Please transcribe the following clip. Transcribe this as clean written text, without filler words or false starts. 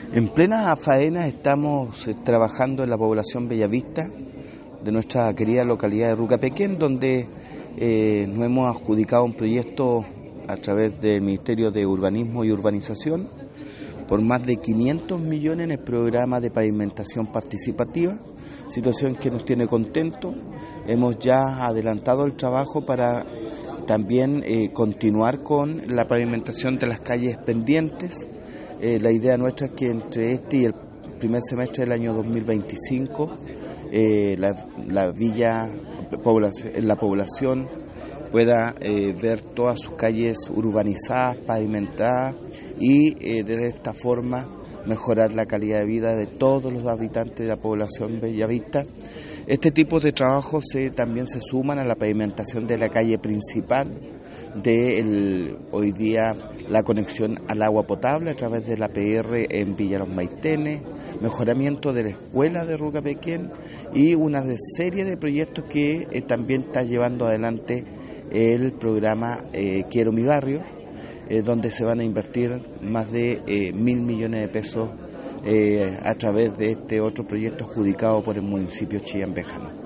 En plena faena estamos trabajando en la población Bellavista de nuestra querida localidad de Rucapequén, donde nos hemos adjudicado un proyecto a través del Ministerio de Urbanismo y Urbanización por más de 500 millones en el programa de pavimentación participativa, situación que nos tiene contentos. Hemos ya adelantado el trabajo para también continuar con la pavimentación de las calles pendientes. La idea nuestra es que entre este y el primer semestre del año 2025 la población pueda ver todas sus calles urbanizadas, pavimentadas y de esta forma mejorar la calidad de vida de todos los habitantes de la población bellavista. Este tipo de trabajos también se suman a la pavimentación de la calle principal, hoy día la conexión al agua potable a través de la PR en Villa Los Maitenes, mejoramiento de la escuela de Rucapequén y una serie de proyectos que también está llevando adelante el programa Quiero mi barrio, donde se van a invertir más de 1.000 millones de pesos a través de este otro proyecto adjudicado por el municipio Chillán Bejano.